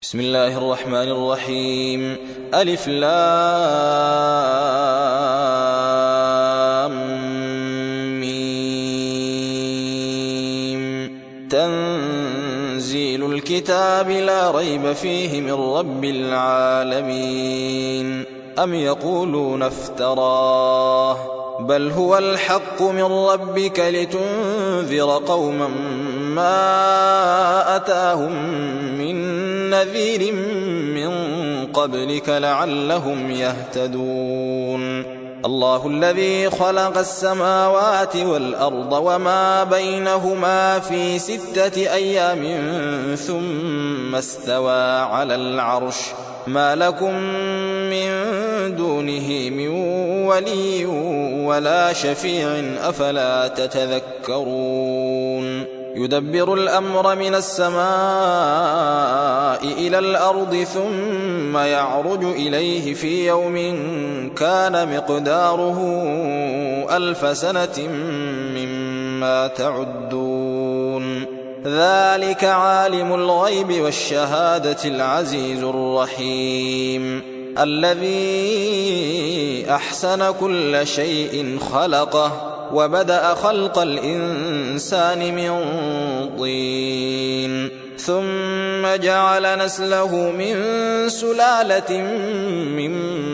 بسم الله الرحمن الرحيم. ألف لام ميم. تنزيل الكتاب لا ريب فيه من رب العالمين. أم يقولون افتراه بل هو الحق من ربك لتنذر قوما ما أتاهم من نذير من قبلك لعلهم يهتدون. الله الذي خلق السماوات والأرض وما بينهما في 6 أيام ثم استوى على العرش ما لكم من دونه من ولي ولا شفيع أفلا تتذكرون. يدبر الأمر من السماء إلى الأرض ثم يعرج إليه في يوم كان مقداره 1000 سنة مما تعدون. ذلك عالم الغيب والشهادة العزيز الرحيم الذي أحسن كل شيء خلقه وبدأ خلق الإنسان من طين ثم جعل نسله من سلالة من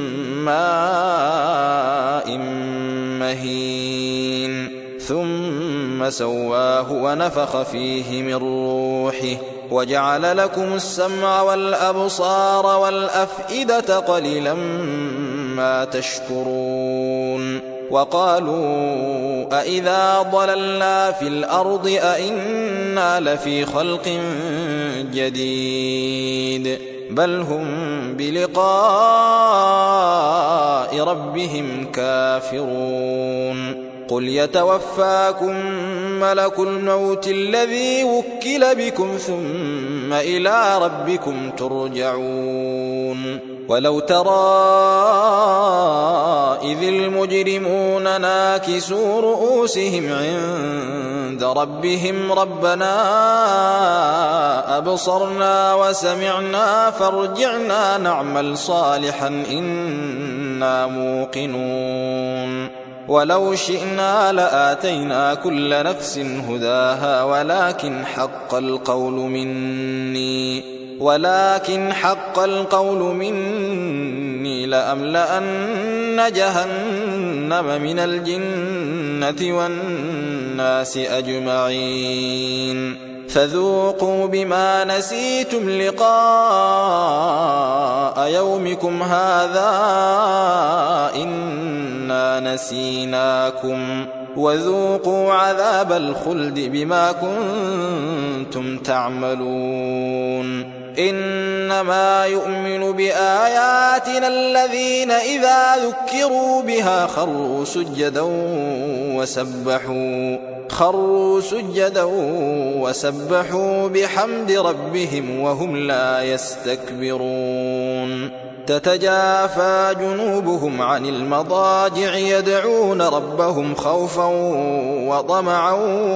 ماء مهين ثم سواه ونفخ فيه من روحه وجعل لكم السمع والأبصار والأفئدة قليلا ما تشكرون. وقالوا أإذا ضللنا في الأرض أإنا لفي خلق جديد بل هم بلقاء ربهم كافرون. قل يتوفاكم ملك الموت الذي وكل بكم ثم إلى ربكم ترجعون. ولو ترى إذ المجرمون ناكسوا رؤوسهم عند ربهم ربنا أبصرنا وسمعنا فارجعنا نعمل صالحا إنا موقنون. ولو شئنا لآتينا كل نفس هداها ولكن حق القول مني لأملأن جهنم من الجنة والناس أجمعين. فذوقوا بما نسيتم لقاء يومكم هذا إنا نسيناكم وذوقوا عذاب الخلد بما كنتم تعملون. إنما يؤمن بآياتنا الذين إذا ذكروا بها خروا سجدا وسبحوا بحمد ربهم وهم لا يستكبرون. تتجافى جنوبهم عن المضاجع يدعون ربهم خوفا وطمعا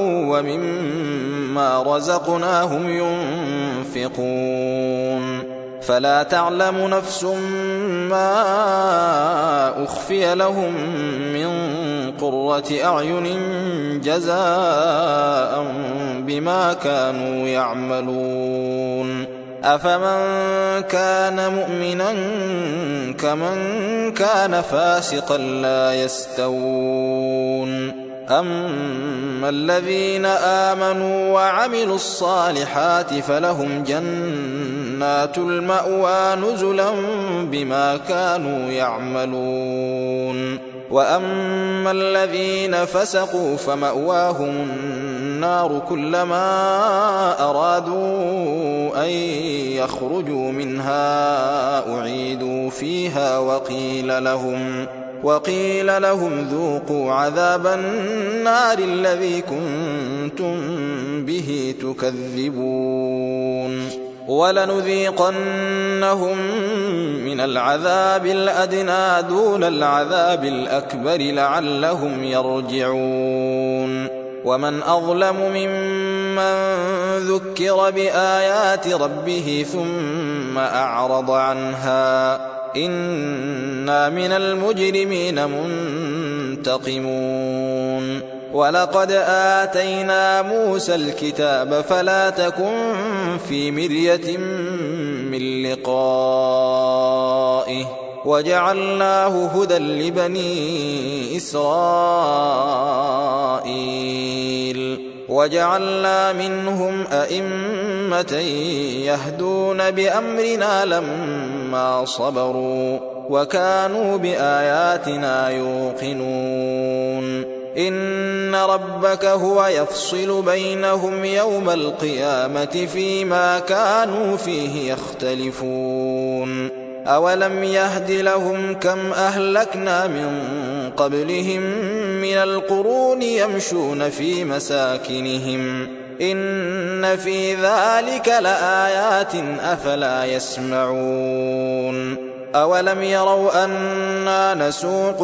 ومما رزقناهم ينفقون. فلا تعلم نفس ما أخفي لهم من قرة أعين جزاء بما كانوا يعملون. أفمن كان مؤمنا كمن كان فاسقا لا يستوون. أما الذين آمنوا وعملوا الصالحات فلهم جنات المأوى نزلا بما كانوا يعملون. وأما الذين فسقوا فمأواهم النار كلما أرادوا أن يخرجوا منها أعيدوا فيها وقيل لهم ذوقوا عذاب النار الذي كنتم به تكذبون. ولنذيقنهم من العذاب الأدنى دون العذاب الأكبر لعلهم يرجعون. ومن أظلم ممن من ذكر بآيات ربه ثم أعرض عنها إنا من المجرمين منتقمون ولقد آتينا موسى الكتاب فلا تكن في مرية من لقائه وجعلناه هدى لبني إسرائيل وجعلنا منهم أئمة يهدون بأمرنا لما صبروا وكانوا بآياتنا يوقنون إن ربك هو يفصل بينهم يوم القيامة فيما كانوا فيه يختلفون أولم يهد لهم كم أهلكنا من قبلهم من القرون يمشون في مساكنهم إن في ذلك لآيات أفلا يسمعون أولم يروا أنا نسوق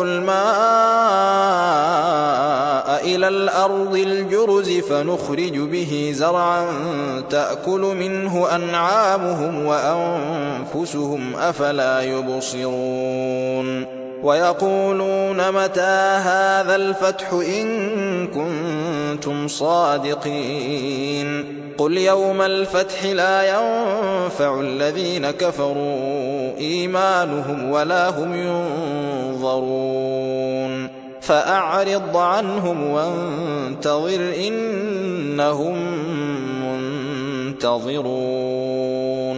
الماء إلى الأرض الجرز فنخرج به زرعا تأكل منه أنعامهم وأنفسهم أفلا يبصرون ويقولون متى هذا الفتح إن كنتم صادقين قل يوم الفتح لا ينفع الذين كفروا إيمانهم ولا هم ينظرون فأعرض عنهم وانتظر إنهم منتظرون